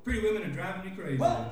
Pretty women are driving me crazy. Well,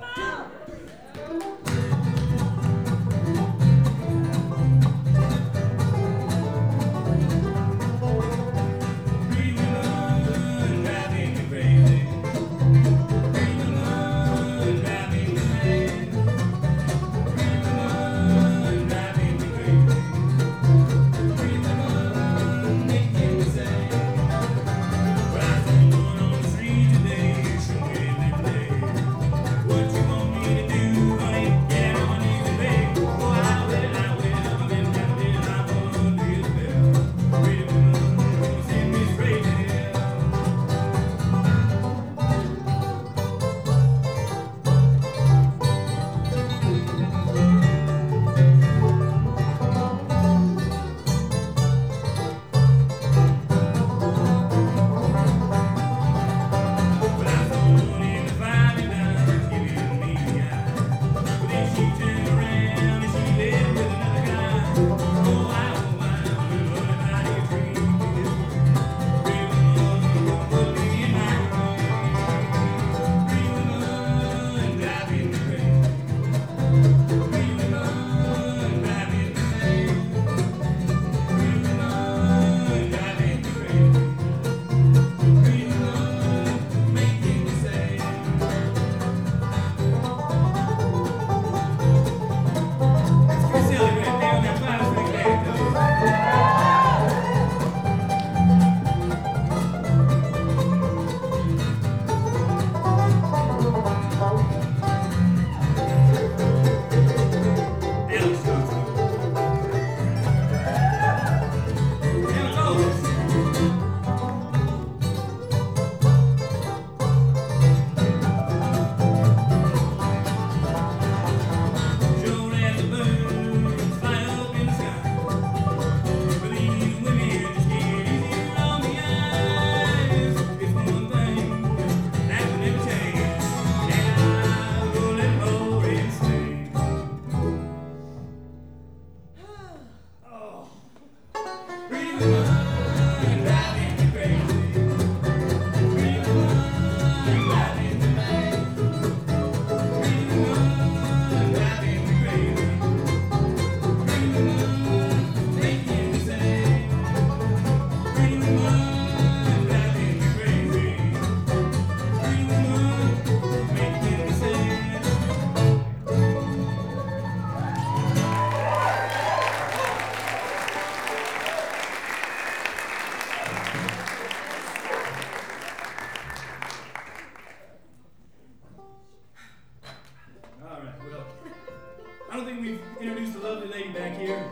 I don't think we've introduced a lovely lady back here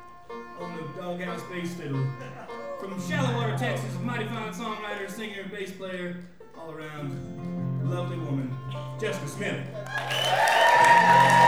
on the Doghouse Bass Fiddle. From Shallow Texas, a mighty fine songwriter, singer, bass player, all around lovely woman, Jessica Smith.